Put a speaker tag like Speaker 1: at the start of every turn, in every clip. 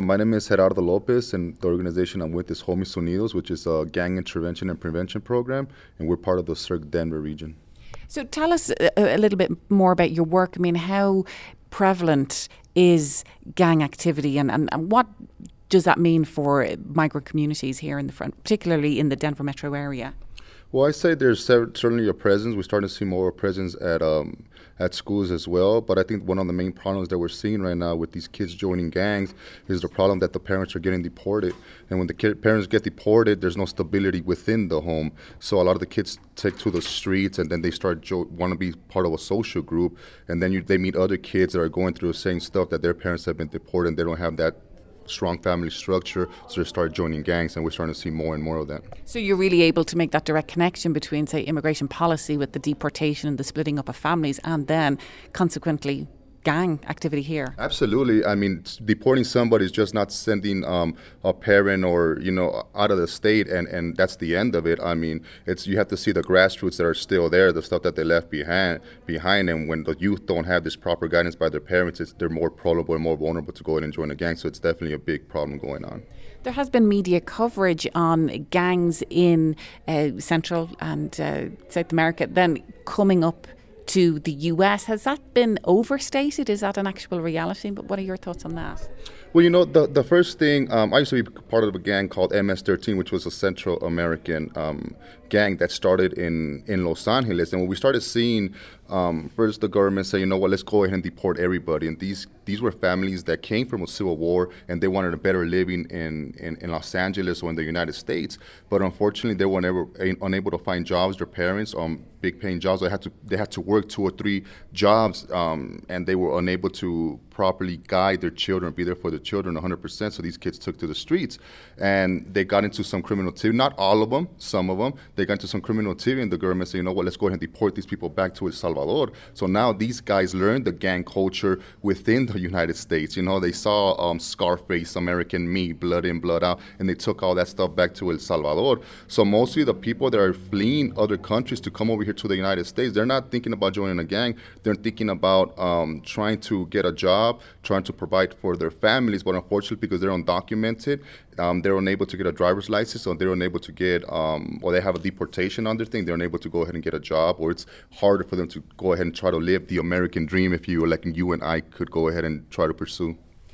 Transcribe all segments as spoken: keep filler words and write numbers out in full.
Speaker 1: my name is Gerardo Lopez, and the organization I'm with is Homies Unidos, which is a gang intervention and prevention program, and we're part of the C I R C Denver region.
Speaker 2: So tell us a, a little bit more about your work. I mean, how prevalent is gang activity, and, and, and what does that mean for migrant communities here in the front, particularly in the Denver metro area?
Speaker 1: Well, I say there's certainly a presence. We're starting to see more presence at um, at schools as well. But I think one of the main problems that we're seeing right now with these kids joining gangs is the problem that the parents are getting deported. And when the kid, parents get deported, there's no stability within the home. So a lot of the kids take to the streets, and then they start jo- want to be part of a social group. And then you, they meet other kids that are going through the same stuff, that their parents have been deported, and they don't have that strong family structure, so they start joining gangs, and we're starting to see more and more of that.
Speaker 2: So you're really able to make that direct connection between, say, immigration policy with the deportation and the splitting up of families, and then consequently gang activity here.
Speaker 1: Absolutely. I mean, deporting somebody is just not sending um, a parent or, you know, out of the state, and, and that's the end of it. I mean, it's you have to see the grassroots that are still there, the stuff that they left behind behind and when the youth don't have this proper guidance by their parents, it's, they're more probable and more vulnerable to go in and join a gang. So it's definitely a big problem going on.
Speaker 2: There has been media coverage on gangs in uh, Central and uh, South America then coming up to the U S. Has that been overstated? Is that an actual reality? But what are your thoughts on that?
Speaker 1: Well, you know, the the first thing, um, I used to be part of a gang called M S thirteen, which was a Central American um, gang that started in, in Los Angeles. And when we started seeing um, first the government say, you know what, let's go ahead and deport everybody. And these these were families that came from a civil war, and they wanted a better living in, in, in Los Angeles or in the United States. But unfortunately, they were never a- unable to find jobs. Their parents, um, big paying jobs, they had to they had to work two or three jobs, um, and they were unable to properly guide their children, be there for their children one hundred percent. So these kids took to the streets, and they got into some criminal activity. Not all of them, some of them. They got into some criminal activity, and the government said, you know what, let's go ahead and deport these people back to El Salvador. So now these guys learned the gang culture within the United States. You know, they saw um, Scarface, American Me, Blood In, Blood Out, and they took all that stuff back to El Salvador. So mostly the people that are fleeing other countries to come over here to the United States, they're not thinking about joining a gang. They're thinking about um, trying to get a job, trying to provide for their families, but unfortunately, because they're undocumented, um, they're unable to get a driver's license, or they're unable to get, um, or they have a deportation under thing, they're unable to go ahead and get a job, or it's harder for them to go ahead and try to live the American dream, if you like you and I could go ahead and try to pursue.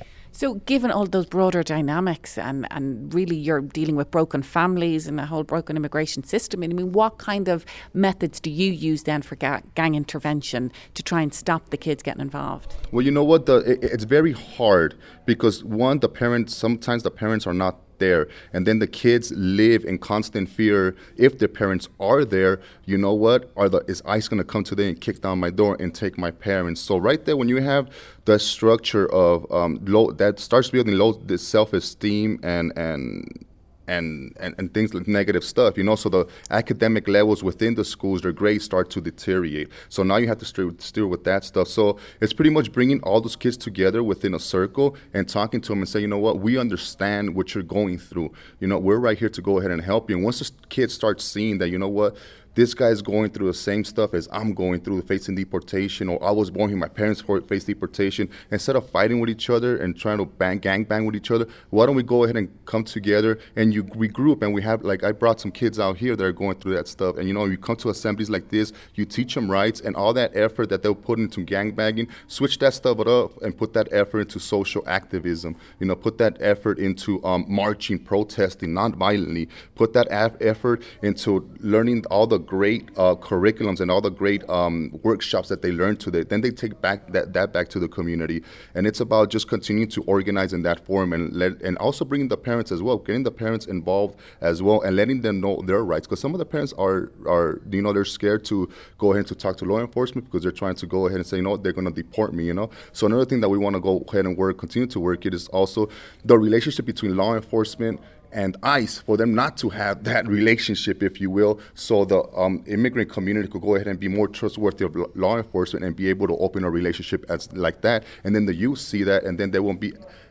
Speaker 2: So given all those broader dynamics, and, and really you're dealing with broken families and a whole broken immigration system, I mean, what kind of methods do you use then for ga- gang intervention to try and stop the kids getting involved? Well,
Speaker 1: you know what, the, it, it's very hard because, one, the parents, sometimes the parents are not there, and then the kids live in constant fear. If their parents are there, you know what, are the is ICE going to come today and kick down my door and take my parents? So right there, when you have the structure of um, low, that starts building low this self-esteem and and And, and, and things like negative stuff, you know, so the academic levels within the schools, their grades start to deteriorate. So now you have to steer, steer with that stuff. So it's pretty much bringing all those kids together within a circle and talking to them and say, you know what, we understand what you're going through. You know, we're right here to go ahead and help you. And once the kids start seeing that, you know what, this guy's going through the same stuff as I'm going through, facing deportation, or I was born here, my parents faced deportation. Instead of fighting with each other and trying to bang, gang bang with each other, why don't we go ahead and come together and you regroup? And we have, like, I brought some kids out here that are going through that stuff. And, you know, you come to assemblies like this, you teach them rights, and all that effort that they'll put into gang banging, switch that stuff up and put that effort into social activism. You know, put that effort into um, marching, protesting, non-violently. Put that af- effort into learning all the great uh, curriculums and all the great um, workshops that they learned today. Then they take back that, that back to the community. And it's about just continuing to organize in that form, and let, and also bringing the parents as well, getting the parents involved as well, and letting them know their rights. Because some of the parents are, are, you know, they're scared to go ahead and to talk to law enforcement because they're trying to go ahead and say, you know, they're going to deport me, you know. So another thing that we want to go ahead and work, continue to work, it is also the relationship between law enforcement and ICE, for them not to have that relationship, if you will, so the um, immigrant community could go ahead and be more trustworthy of law enforcement and be able to open a relationship as like that. And then the youth see that, and then they won't be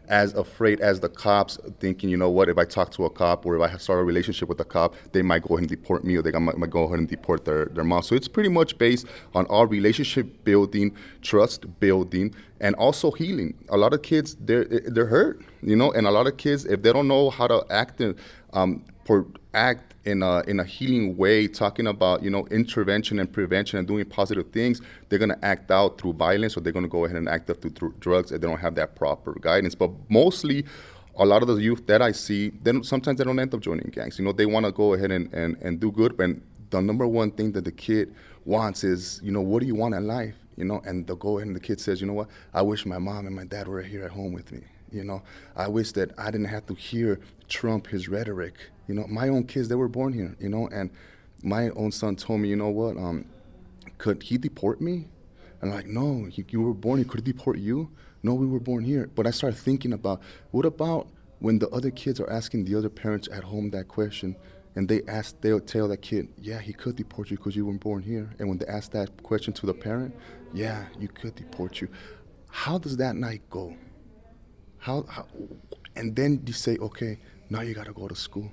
Speaker 1: as afraid as the cops, thinking, you know what, if I talk to a cop or if I start a relationship with a cop, they might go ahead and deport me, or they might, might go ahead and deport their, their mom. So it's pretty much based on our relationship building, trust building, and also healing. A lot of kids, they're, they're hurt, you know, and a lot of kids, if they don't know how to act in, um, for, act in a, in a healing way, talking about, you know, intervention and prevention and doing positive things, they're going to act out through violence, or they're going to go ahead and act out through, through drugs if they don't have that proper guidance. But mostly, a lot of the youth that I see, then sometimes they don't end up joining gangs. You know, they want to go ahead and, and, and do good, but the number one thing that the kid wants is, you know, what do you want in life? You know, and they'll go ahead and the kid says, you know what, I wish my mom and my dad were here at home with me. You know, I wish that I didn't have to hear Trump, his rhetoric. You know, my own kids, they were born here, you know, and my own son told me, you know what, um, could he deport me? And I'm like, no, you, you were born here. Could he deport you? No, we were born here. But I started thinking about, what about when the other kids are asking the other parents at home that question, and they ask, they'll tell that kid, yeah, he could deport you because you were born here. And when they ask that question to the parent, yeah, you could deport you. How does that night go? How, how, and then you say, okay, now you got to go to school.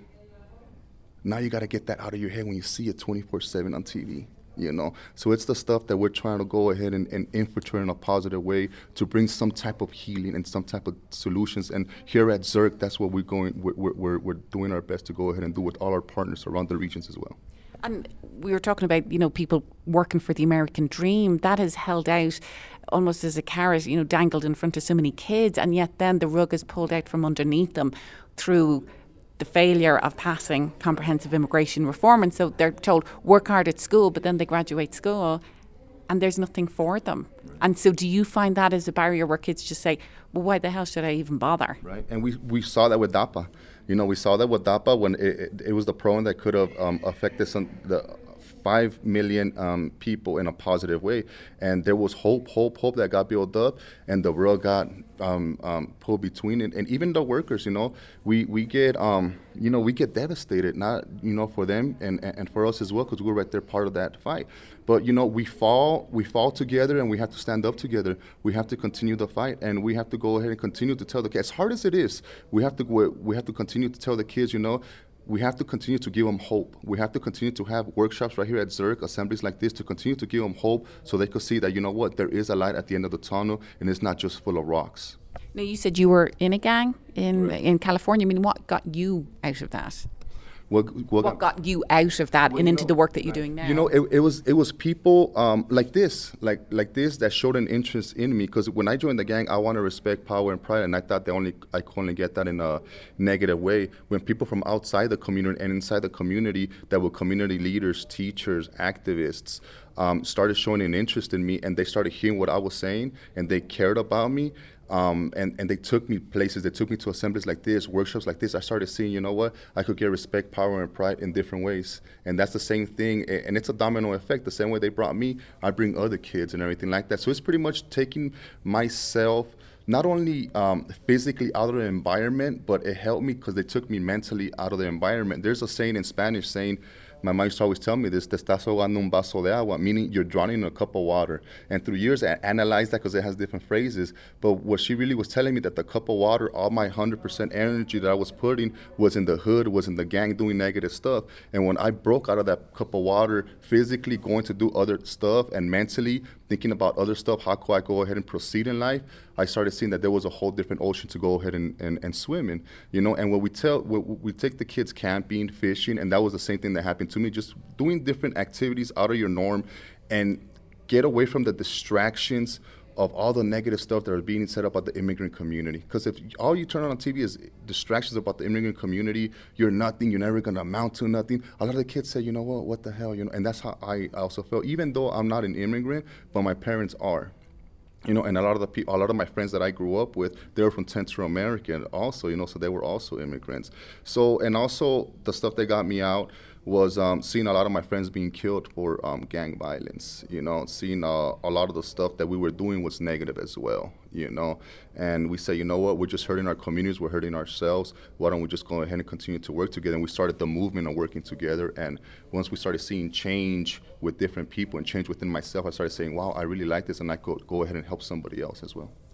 Speaker 1: Now you got to get that out of your head when you see it twenty-four seven on T V, you know? So it's the stuff that we're trying to go ahead and, and infiltrate in a positive way to bring some type of healing and some type of solutions. And here at Zerk, that's what we're going, we're, we're, we're doing our best to go ahead and do with all our partners around the regions as well.
Speaker 2: And we were talking about, you know, people working for the American dream. That is held out almost as a carrot, you know, dangled in front of so many kids. And yet then the rug is pulled out from underneath them through the failure of passing comprehensive immigration reform. And so they're told, work hard at school, but then they graduate school and there's nothing for them. And so do you find that as a barrier where kids just say, well, why the hell should I even bother?
Speaker 1: Right. And we, we saw that with DAPA. You know, we saw that with DAPA when it, it, it was the program that could have um, affected some the five million um, people in a positive way. And there was hope, hope, hope that got built up, and the rug got um, um, pulled between it. And even the workers, you know, we, we get, um, you know, we get devastated, not, you know, for them and, and for us as well, because we're right there part of that fight. But, you know, we fall, we fall together, and we have to stand up together. We have to continue the fight, and we have to go ahead and continue to tell the kids, as hard as it is, we have to, we have to continue to tell the kids, you know, we have to continue to give them hope. We have to continue to have workshops right here at Zerk, assemblies like this, to continue to give them hope so they could see that, you know what, there is a light at the end of the tunnel, and it's not just full of rocks.
Speaker 2: Now, you said you were in a gang in right. in California. I mean, what got you out of that?
Speaker 1: What, what,
Speaker 2: what got you out of that well, and into know, the work that you're doing now?
Speaker 1: You know, it, it was it was people um, like this, like like this, that showed an interest in me. Because when I joined the gang, I wanted respect, power, and pride, and I thought they only I could only get that in a negative way. When people from outside the community and inside the community, that were community leaders, teachers, activists, um, started showing an interest in me, and they started hearing what I was saying, and they cared about me. Um, and, and they took me places, they took me to assemblies like this, workshops like this. I started seeing, you know what, I could get respect, power, and pride in different ways. And that's the same thing, and it's a domino effect. The same way they brought me, I bring other kids and everything like that. So it's pretty much taking myself not only um, physically out of the environment, but it helped me because they took me mentally out of the environment. There's a saying in Spanish saying, my mom used to always tell me this, te estás ahogando un vaso de agua, meaning you're drowning in a cup of water. And through years, I analyzed that because it has different phrases. But what she really was telling me, that the cup of water, all my one hundred percent energy that I was putting was in the hood, was in the gang doing negative stuff. And when I broke out of that cup of water, physically going to do other stuff and mentally thinking about other stuff, how could I go ahead and proceed in life, I started seeing that there was a whole different ocean to go ahead and, and, and swim in, you know. And when we tell, we, we take the kids camping, fishing, and that was the same thing that happened to me, just doing different activities out of your norm and get away from the distractions of all the negative stuff that are being said about the immigrant community. Because if all you turn on on T V is distractions about the immigrant community, you're nothing, you're never going to amount to nothing. A lot of the kids say, you know what, what the hell, you know. And that's how I also felt, even though I'm not an immigrant, but my parents are. You know, and a lot of the people, a lot of my friends that I grew up with, they were from Central America also, you know, so they were also immigrants. So, and also the stuff that got me out was um, seeing a lot of my friends being killed for um, gang violence, you know, seeing uh, a lot of the stuff that we were doing was negative as well, you know. And we say, you know what, we're just hurting our communities, we're hurting ourselves. Why don't we just go ahead and continue to work together? And we started the movement of working together. And once we started seeing change with different people and change within myself, I started saying, wow, I really like this, and I could go ahead and help somebody else as well.